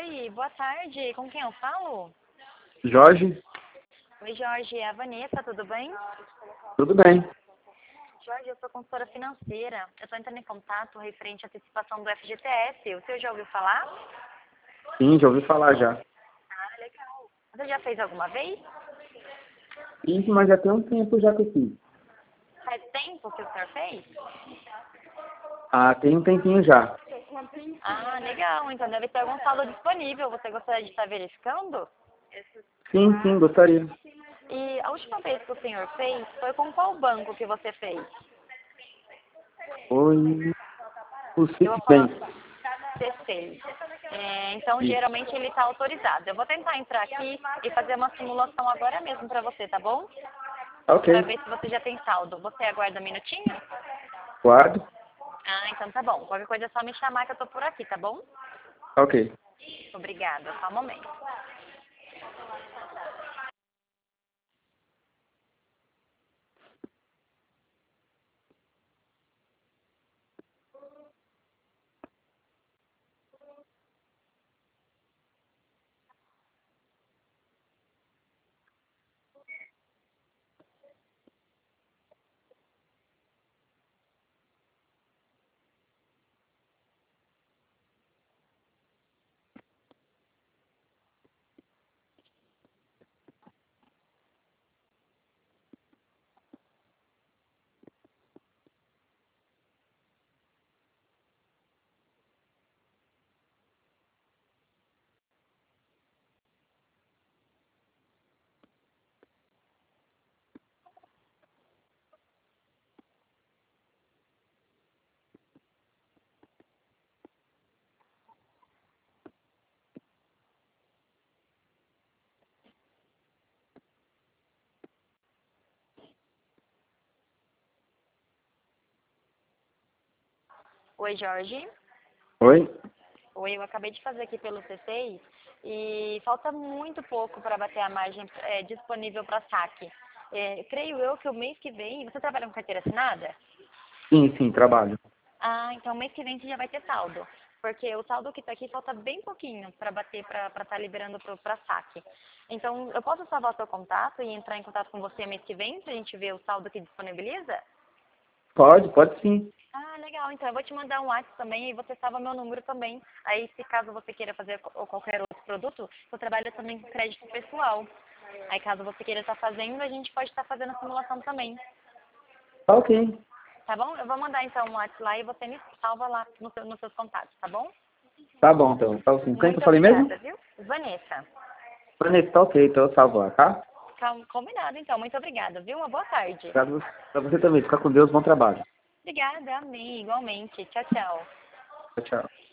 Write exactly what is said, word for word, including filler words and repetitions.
Oi, boa tarde. Com quem eu falo? Jorge, Oi, Jorge. É a Vanessa, tudo bem? tudo bem? Jorge, eu sou consultora financeira. Eu estou entrando em contato referente à antecipação do F G T S. O senhor já ouviu falar? Sim, já ouvi falar já. Ah, legal. Você já fez alguma vez? Isso, mas já tem um tempo já que eu fiz. Faz tempo que o senhor fez? Ah, tem um tempinho já. Ah, legal. Então deve ter algum saldo disponível. Você gostaria de estar verificando? Sim, sim, gostaria. E a última vez que o senhor fez foi com qual banco que você fez? Foi o Eu vou falar Citibank. C seis. É, então, Isso. geralmente ele está autorizado. Eu vou tentar entrar aqui e fazer uma simulação agora mesmo para você, tá bom? Ok, Para ver se você já tem saldo. Você aguarda um minutinho? guardo. Ah, então tá bom. Qualquer coisa é só me chamar que eu tô por aqui, tá bom? Ok. Obrigada. Só um momento. Oi, Jorge. Oi? Oi, eu acabei de fazer aqui pelo C seis e falta muito pouco para bater a margem é, disponível para saque. É, creio eu que o mês que vem... Você trabalha com carteira assinada? Sim, sim, trabalho. Ah, então mês que vem você já vai ter saldo. Porque o saldo que está aqui falta bem pouquinho para bater, para estar liberando para saque. Então, eu posso salvar o seu contato e entrar em contato com você mês que vem para a gente ver o saldo que disponibiliza? Pode, pode sim. Ah, legal. Então, eu vou te mandar um WhatsApp também e você salva meu número também. Aí, se caso você queira fazer co- ou qualquer outro produto, eu trabalho também com crédito pessoal. Aí, caso você queira estar fazendo, a gente pode estar fazendo a simulação também. Tá ok. Tá bom? Eu vou mandar então um WhatsApp lá e você me salva lá no seu- nos seus contatos, tá bom? Tá bom, então. Tá ok. Quem que eu Muito falei mesmo? obrigada, viu? Vanessa. Vanessa, tá ok, então eu salvo lá, tá? Com- Combinado, então. Muito obrigada, viu? Uma boa tarde. Pra, vo- pra você também. Fica com Deus, bom trabalho. Obrigada, amém. Igualmente. Tchau, tchau. Tchau, tchau.